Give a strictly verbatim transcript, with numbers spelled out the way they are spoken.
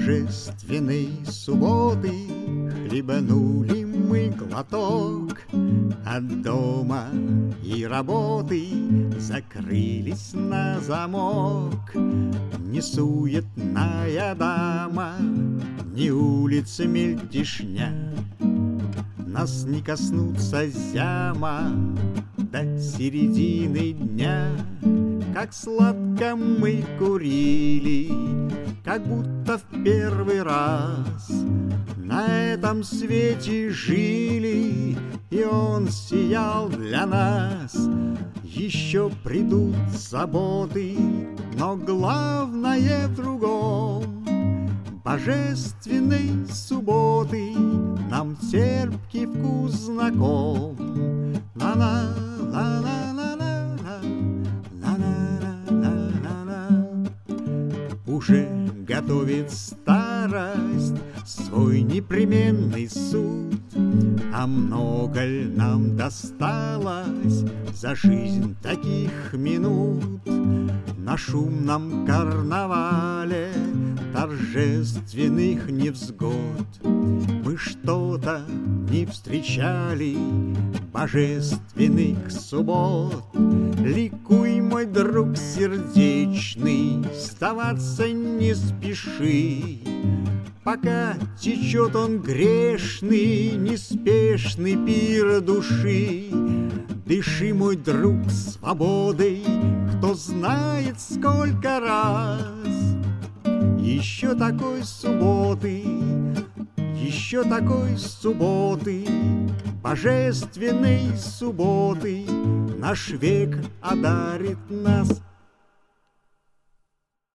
божественной субботы хлебанули мы глоток от дома и работы, закрылись на замок. Не суетная дама, ни улица мельтешня, нас не коснутся зяма до середины дня. Как сладко мы курили, как будто в первый раз на этом свете жили, и он сиял для нас. Еще придут заботы, но главное в другом. Божественной субботы нам терпкий вкус знаком. На-на, на-на-на-на, на-на-на-на-на. Уже готовит старость свой непременный суд. А много ль нам досталось за жизнь таких минут? На шумном карнавале торжественных невзгод мы что-то не встречали божественных суббот. Ликуй, мой друг сердечный, сдаваться не спеши, пока течет он грешный, неспешный пир души. Дыши, мой друг, свободой, кто знает сколько раз. Еще такой субботы, еще такой субботы, божественной субботы наш век одарит нас.